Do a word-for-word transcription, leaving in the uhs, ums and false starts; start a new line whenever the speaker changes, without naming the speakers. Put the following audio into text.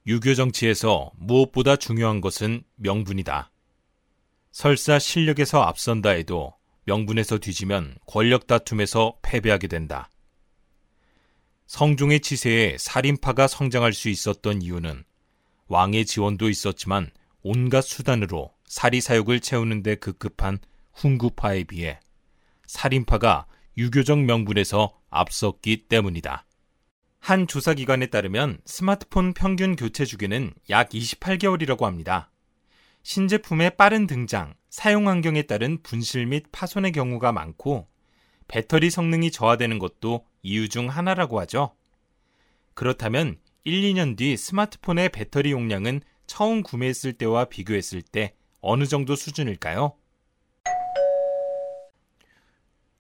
유교 정치에서 무엇보다 중요한 것은 명분이다. 설사 실력에서 앞선다 해도 명분에서 뒤지면 권력 다툼에서 패배하게 된다. 성종의 치세에 살인파가 성장할 수 있었던 이유는 왕의 지원도 있었지만 온갖 수단으로 사리사욕을 채우는 데 급급한 훈구파에 비해 살인파가 유교적 명분에서 앞섰기 때문이다. 한 조사기관에 따르면 스마트폰 평균 교체 주기는 약 이십팔 개월이라고 합니다. 신제품의 빠른 등장, 사용 환경에 따른 분실 및 파손의 경우가 많고 배터리 성능이 저하되는 것도 이유 중 하나라고 하죠. 그렇다면 일, 이 년 뒤 스마트폰의 배터리 용량은 처음 구매했을 때와 비교했을 때 어느 정도 수준일까요?